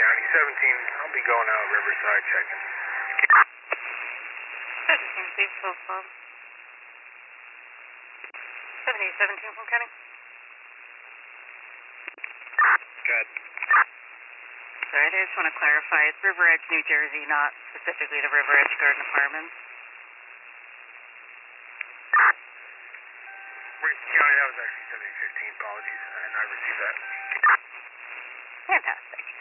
I'll be going out Riverside checking. 17, please, close phone. 7017 from County. Good. Sorry, I just want to clarify. It's River Edge, New Jersey, not specifically the River Edge Garden Apartments. County, that was actually 7015. Apologies, and I received that. Fantastic.